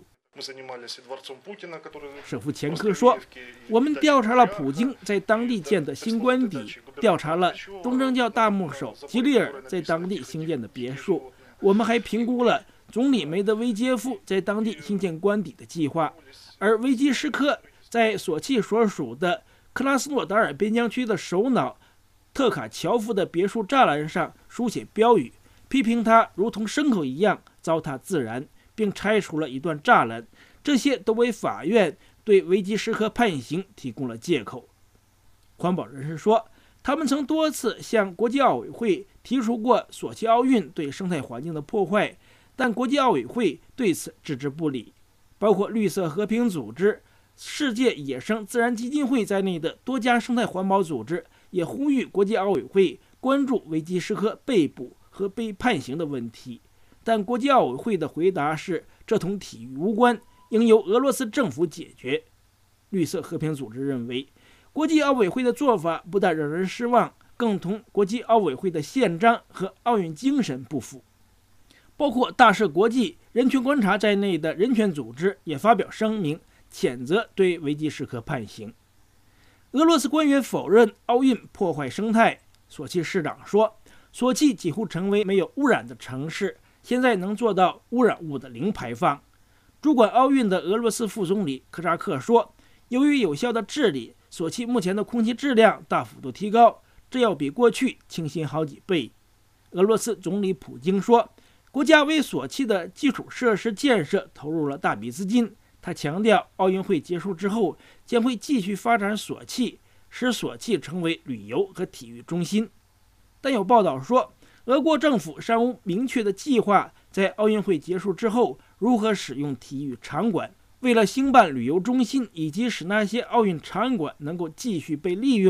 舍夫琴科说，我们调查了普京在当地建的新官邸，调查了东正教大牧首吉利尔在当地兴建的别墅，我们还评估了总理梅德韦杰夫在当地兴建官邸的计划。而维基什科在索契所属的克拉斯诺达尔边疆区的首脑特卡乔夫的别墅栅栏上书写标语，批评他如同牲口一样糟蹋自然，并拆除了一段栅栏，这些都为法院对维基什科判刑提供了借口。环保人士说，他们曾多次向国际奥委会提出过索契奥运对生态环境的破坏，但国际奥委会对此置之不理。包括绿色和平组织、世界野生自然基金会在内的多家生态环保组织也呼吁国际奥委会关注维基什科被捕和被判刑的问题，但国际奥委会的回答是这同体育无关，应由俄罗斯政府解决。绿色和平组织认为，国际奥委会的做法不但让人失望，更同国际奥委会的宪章和奥运精神不符。包括大赦国际、人权观察在内的人权组织也发表声明，谴责对维基什科判刑。俄罗斯官员否认奥运破坏生态。索契市长说，索契几乎成为没有污染的城市，现在能做到污染物的零排放。主管奥运的俄罗斯副总理科扎克说，由于有效的治理，索契目前的空气质量大幅度提高，这要比过去清新好几倍。俄罗斯总理普京说，国家为索契的基础设施建设投入了大笔资金。他强调，奥运会结束之后将会继续发展索契，使索契成为旅游和体育中心。但有报道说，俄国政府尚无明确的计划在奥运会结束之后如何使用体育场馆。为了兴办旅游中心以及使那些奥运场馆能够继续被利用，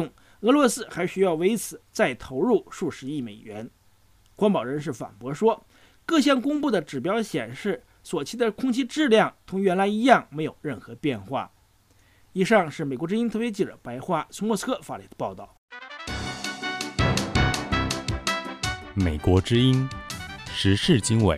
俄罗斯还需要为此再投入数十亿美元。环保人士反驳说，各项公布的指标显示，索契的空气质量同原来一样，没有任何变化。以上是美国之音特约记者白桦从莫斯科发来的报道。 美国之音时事经纬。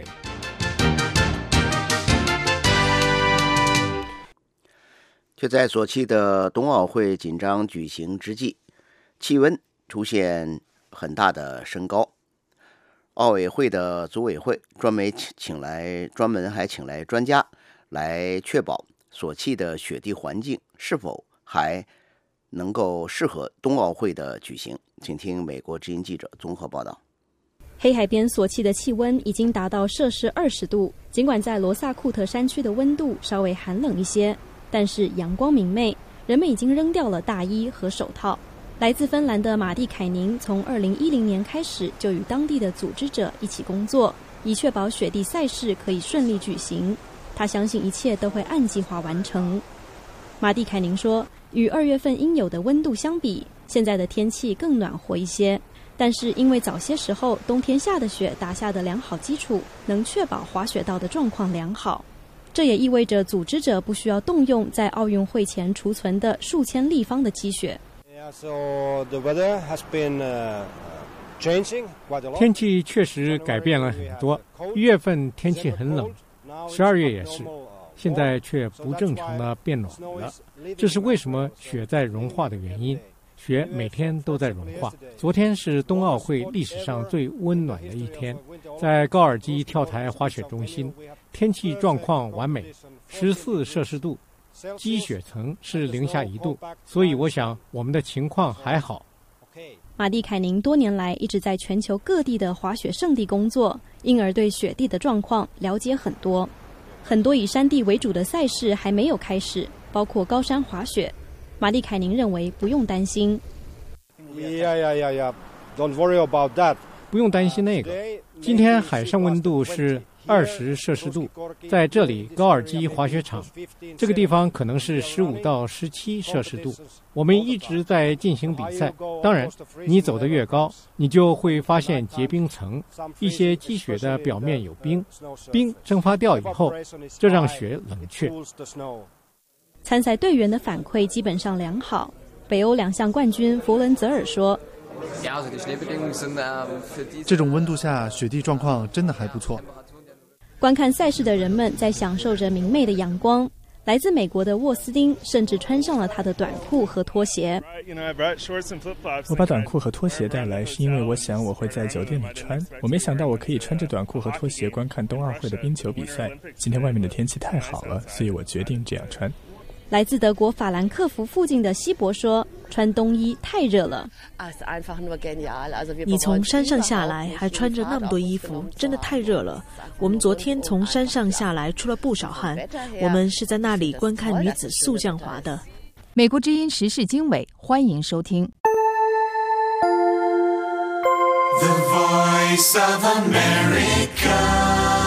就在索契的冬奥会紧张举行之际，气温出现很大的升高。奥委会的组委会专门还请来专家来确保索契的雪地环境是否还能够适合冬奥会的举行。请听美国之音记者综合报道。 黑海边索契的气温已经达到摄氏20度，尽管在罗萨库特山区的温度稍微寒冷一些，但是阳光明媚，人们已经扔掉了大衣和手套。来自芬兰的马蒂凯宁从2010年开始就与当地的组织者一起工作，以确保雪地赛事可以顺利举行。他相信一切都会按计划完成。马蒂凯宁说，与2月份应有的温度相比，现在的天气更暖和一些，但是因为早些时候冬天下的雪打下的良好基础，能确保滑雪道的状况良好。这也意味着组织者不需要动用在奥运会前储存的数千立方的积雪。 天气确实改变了很多，1月份天气很冷，12月也是，现在却不正常的变暖了。这是为什么雪在融化的原因。雪每天都在融化。昨天是冬奥会历史上最温暖的一天，在高尔基跳台滑雪中心，天气状况完美，14摄氏度，积雪层是零下1度，所以我想我们的情况还好。 马蒂凯宁多年来一直在全球各地的滑雪圣地工作，因而对雪地的状况了解很多。很多以山地为主的赛事还没有开始，包括高山滑雪。马蒂凯宁认为不用担心。 Don't worry about that. 不用担心那个。今天海上温度是20摄氏度，在这里高尔基滑雪场，这个地方可能是15到17摄氏度。我们一直在进行比赛，当然，你走得越高，你就会发现结冰层，一些积雪的表面有冰，冰蒸发掉以后，这让雪冷却。 参赛队员的反馈基本上良好。北欧2项冠军弗伦泽尔说， 这种温度下雪地状况真的还不错。 观看赛事的人们在享受着明媚的阳光。来自美国的沃斯丁甚至穿上了他的短裤和拖鞋。 我把短裤和拖鞋带来是因为我想我会在酒店里穿，我没想到我可以穿着短裤和拖鞋观看冬奥会的冰球比赛。今天外面的天气太好了，所以我决定这样穿。 来自德国法兰克福附近的希伯说，穿冬衣太热了。 你从山上下来还穿着那么多衣服，真的太热了。我们昨天从山上下来出了不少汗，我们是在那里观看女子速降滑的。 美国之音时事经纬，欢迎收听。The Voice of America。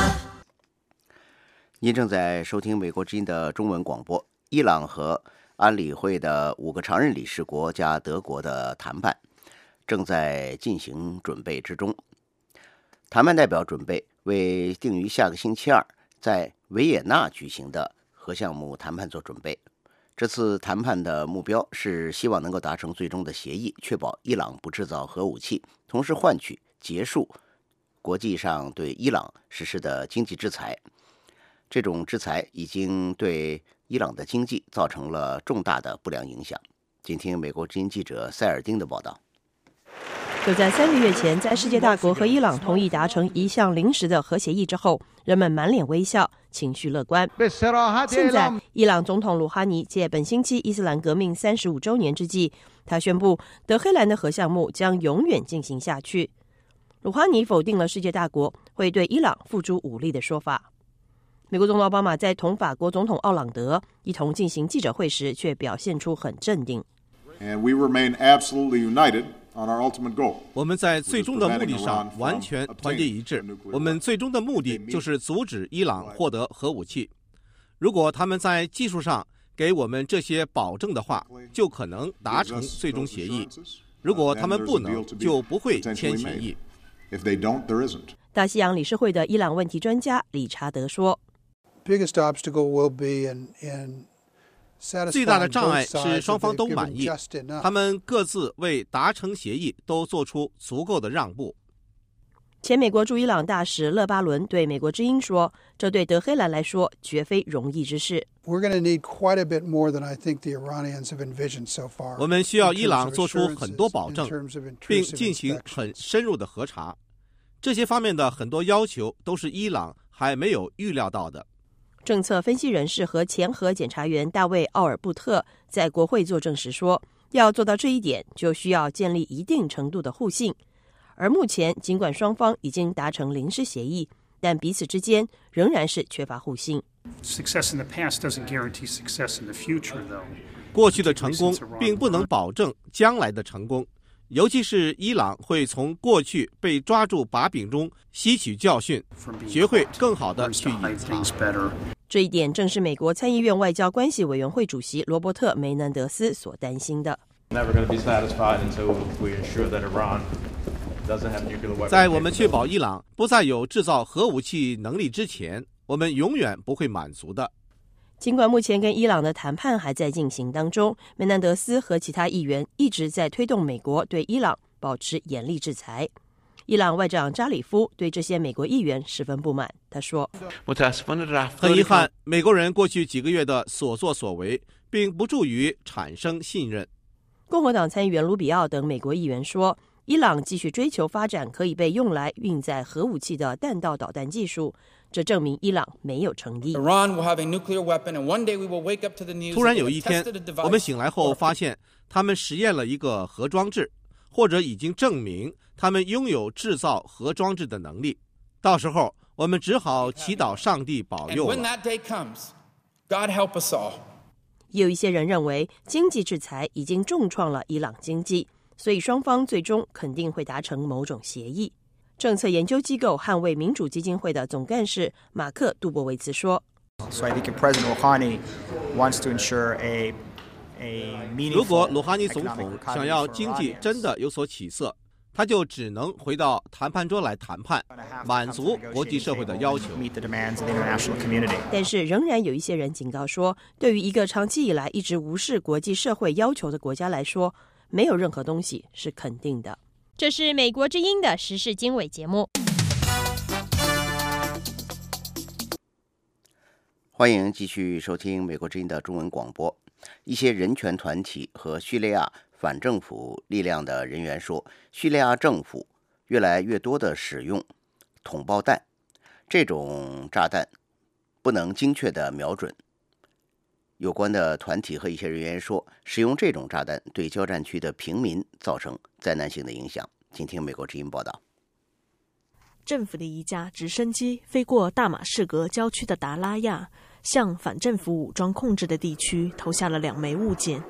您正在收听美国之音的中文广播。伊朗和安理会的5个常任理事国加德国的谈判正在进行准备之中。谈判代表准备为定于下个星期2在维也纳举行的核项目谈判做准备。这次谈判的目标是希望能够达成最终的协议，确保伊朗不制造核武器，同时换取结束国际上对伊朗实施的经济制裁。这种制裁已经对伊朗的经济造成了重大的不良影响。请听美国之音记者塞尔丁的报道。 就在3个月前，在世界大国和伊朗同意达成一项临时的核协议之后，人们满脸微笑，情绪乐观。现在，伊朗总统鲁哈尼借本星期伊斯兰革命35周年之际，他宣布德黑兰的核项目将永远进行下去。鲁哈尼否定了世界大国会对伊朗付诸武力的说法。美国总统奥巴马在同法国总统奥朗德一同进行记者会时，却表现出很镇定。 我们在最终的目的上完全团结一致。我们最终的目的就是阻止伊朗获得核武器。如果他们在技术上给我们这些保证的话，就可能达成最终协议。如果他们不能，就不会签协议。 大西洋理事会的伊朗问题专家理查德说， 最大的障碍是双方都满意，他们各自为达成协议都做出足够的让步。 前美国驻伊朗大使勒巴伦对美国之音说，这对德黑兰来说绝非容易之事。 我们需要伊朗做出很多保证，并进行很深入的核查。这些方面的很多要求都是伊朗还没有预料到的。 政策分析人士和前核检察员大卫·奥尔布特在国会作证时说，要做到这一点，就需要建立一定程度的互信。而目前，尽管双方已经达成临时协议，但彼此之间仍然是缺乏互信。 过去的成功并不能保证将来的成功，尤其是伊朗会从过去被抓住把柄中吸取教训，学会更好地去隐藏。 这一点正是美国参议院外交关系委员会主席罗伯特·梅南德斯所担心的。 在我们确保伊朗不再有制造核武器能力之前，我们永远不会满足的。 尽管目前跟伊朗的谈判还在进行当中，梅南德斯和其他议员一直在推动美国对伊朗保持严厉制裁。伊朗外长扎里夫对这些美国议员十分不满，他说， 很遗憾，美国人过去几个月的所作所为并不助于产生信任。 共和党参议员卢比奥等美国议员说，伊朗继续追求发展可以被用来运载核武器的弹道导弹技术，这证明伊朗没有诚意。 突然有一天，我们醒来后发现他们实验了一个核装置，或者已经证明他们拥有制造核装置的能力。到时候我们只好祈祷上帝保佑了。 也有一些人认为，经济制裁已经重创了伊朗经济，所以双方最终肯定会达成某种协议。政策研究机构捍卫民主基金会的总干事马克·杜博维茨说， 如果鲁哈尼总统想要经济真的有所起色，他就只能回到谈判桌来谈判，满足国际社会的要求。 但是仍然有一些人警告说，对于一个长期以来一直无视国际社会要求的国家来说，没有任何东西是肯定的。 这是美国之音的时事经纬节目。 欢迎继续收听美国之音的中文广播。一些人权团体和叙利亚反政府力量的人员说，叙利亚政府越来越多地使用筒爆弹，这种炸弹不能精确地瞄准。有关的团体和一些人员说，使用这种炸弹对交战区的平民造成灾难性的影响。请听美国之音报道。 政府的一架直升机飞过大马士革郊区的达拉亚，向反政府武装控制的地区投下了2枚物件。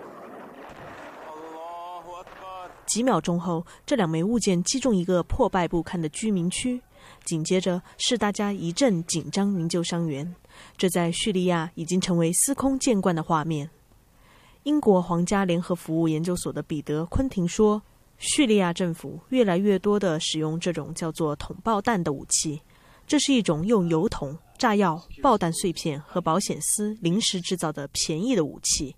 几秒钟后，这2枚物件击中一个破败不堪的居民区，紧接着是大家一阵紧张营救伤员。这在叙利亚已经成为司空见惯的画面。英国皇家联合服务研究所的彼得·昆廷说，叙利亚政府越来越多地使用这种叫做筒爆弹的武器，这是一种用油桶、炸药、爆弹碎片和保险丝临时制造的便宜的武器。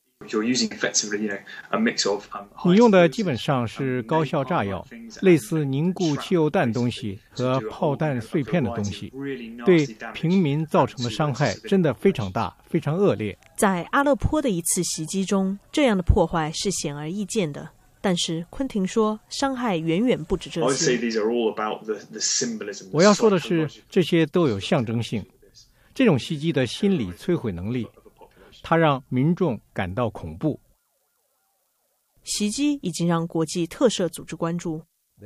你用的基本上是高效炸药，类似凝固汽油弹东西和炮弹碎片的东西，对平民造成的伤害真的非常大，非常恶劣。 在阿勒颇的一次袭击中，这样的破坏是显而易见的。但是昆廷说，伤害远远不止这些。 我要说的是，这些都有象征性。这种袭击的心理摧毁能力，它让民众感到恐怖。 袭击已经让国际特赦组织关注。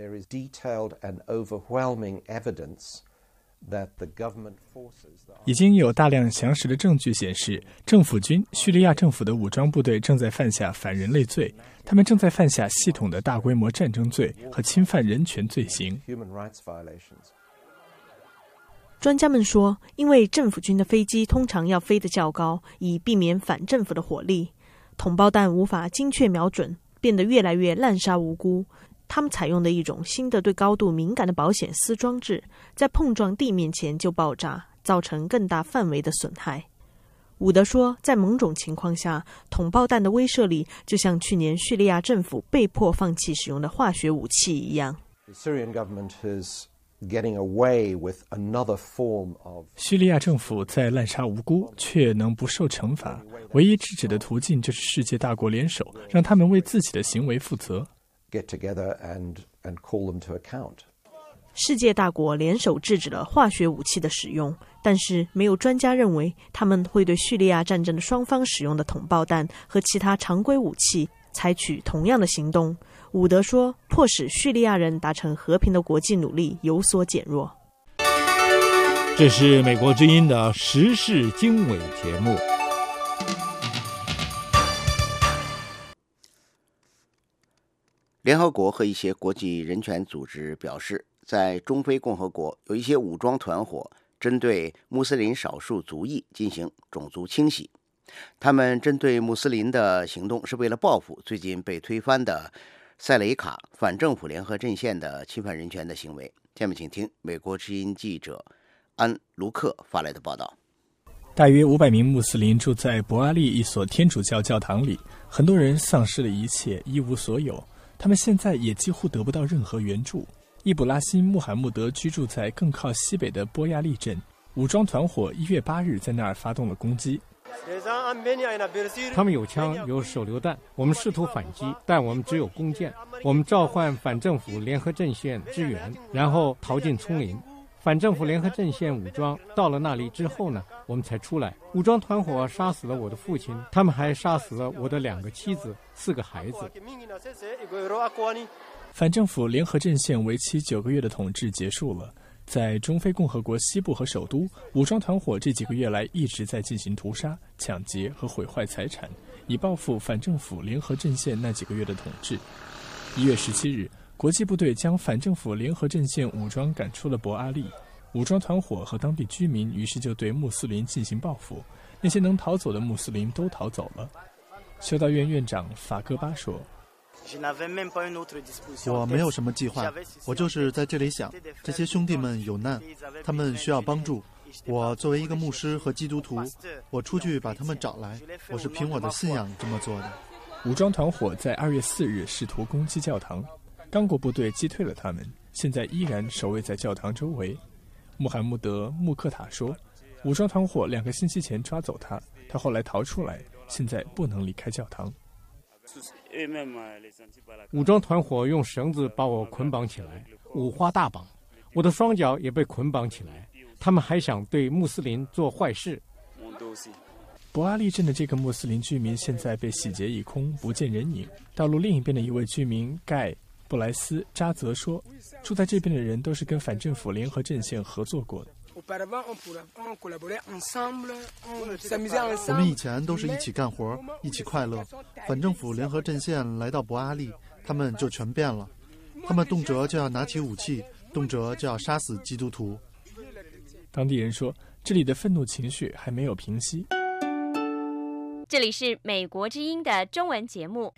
已经有大量详实的证据显示，政府军、叙利亚政府的武装部队正在犯下反人类罪，他们正在犯下系统的大规模战争罪和侵犯人权罪行。 专家们说，因为政府军的飞机通常要飞得较高，以避免反政府的火力，统爆弹无法精确瞄准，变得越来越滥杀无辜。他们采用的一种新的对高度敏感的保险丝装置，在碰撞地面前就爆炸，造成更大范围的损害。伍德说，在某种情况下，统爆弹的威慑力就像去年叙利亚政府被迫放弃使用的化学武器一样。 叙利亚政府在滥杀无辜，却能不受惩罚，唯一制止的途径就是世界大国联手，让他们为自己的行为负责。 世界大国联手制止了化学武器的使用，但是没有专家认为他们会对叙利亚战争的双方使用的统爆弹和其他常规武器采取同样的行动。伍德说，迫使叙利亚人达成和平的国际努力有所减弱。 这是美国之音的时事经纬节目。 联合国和一些国际人权组织表示，在中非共和国有一些武装团伙针对穆斯林少数族裔进行种族清洗。他们针对穆斯林的行动是为了报复最近被推翻的塞雷卡反政府联合阵线的侵犯人权的行为。下面请听美国之音记者安·卢克发来的报道。 大约500名穆斯林住在伯阿利一所天主教教堂里，很多人丧失了一切，一无所有。他们现在也几乎得不到任何援助。伊卜拉欣·穆罕默德居住在更靠西北的波亚利镇，武装团伙1月8日在那儿发动了攻击。 他们有枪有手榴弹，我们试图反击，但我们只有弓箭。我们召唤反政府联合阵线支援，然后逃进丛林。反政府联合阵线武装到了那里之后呢，我们才出来。武装团伙杀死了我的父亲，他们还杀死了我的2个妻子、4个孩子。 反政府联合阵线为期9个月的统治结束了。在中非共和国西部和首都，武装团伙这几个月来一直在进行屠杀、抢劫和毁坏财产，以报复反政府联合阵线那几个月的统治。1月17日，国际部队将反政府联合阵线武装赶出了伯阿利，武装团伙和当地居民于是就对穆斯林进行报复，那些能逃走的穆斯林都逃走了。修道院院长法戈巴说， 我没有什么计划，我就是在这里想，这些兄弟们有难，他们需要帮助。我作为一个牧师和基督徒，我出去把他们找来，我是凭我的信仰这么做的。 武装团伙在2月4日试图攻击教堂，刚果部队击退了他们，现在依然守卫在教堂周围。穆罕默德·穆克塔说，武装团伙2个星期前抓走他，他后来逃出来，现在不能离开教堂。 武装团伙用绳子把我捆绑起来，五花大绑，我的双脚也被捆绑起来。他们还想对穆斯林做坏事。 伯阿利镇的这个穆斯林居民现在被洗劫一空，不见人影。道路另一边的一位居民盖·布莱斯·扎泽说，住在这边的人都是跟反政府联合阵线合作过的。 我们以前都是一起干活，一起快乐。反政府联合阵线来到伯阿利，他们就全变了。他们动辄就要拿起武器，动辄就要杀死基督徒。 当地人说，这里的愤怒情绪还没有平息。 这里是美国之音的中文节目。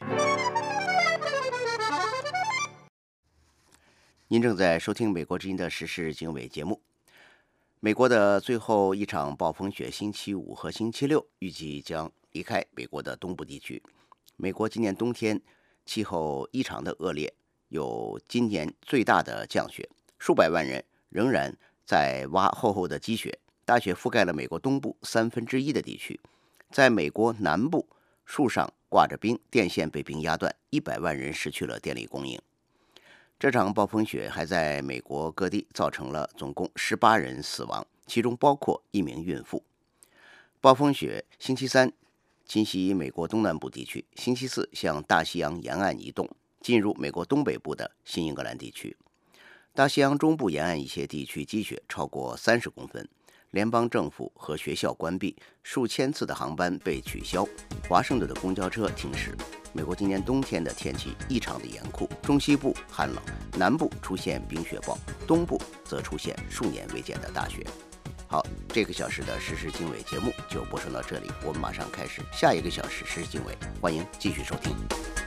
您正在收听美国之音的时事经纬节目。美国的最后一场暴风雪星期5和星期6预计将离开美国的东部地区。美国今年冬天气候异常的恶劣，有今年最大的降雪，数百万人仍然在挖厚厚的积雪。大雪覆盖了美国东部1/3的地区。在美国南部，树上挂着冰，电线被冰压断，100万人失去了电力供应。这场暴风雪还在美国各地造成了总共18人死亡，其中包括1名孕妇。暴风雪星期3侵袭美国东南部地区，星期4向大西洋沿岸移动，进入美国东北部的新英格兰地区。大西洋中部沿岸一些地区积雪超过30公分，联邦政府和学校关闭，数千次的航班被取消，华盛顿的公交车停驶。美国今年冬天的天气异常的严酷，中西部寒冷，南部出现冰雪暴，东部则出现数年未见的大雪。 好，这个小时的时事经纬节目就播送到这里，我们马上开始下一个小时时事经纬，欢迎继续收听。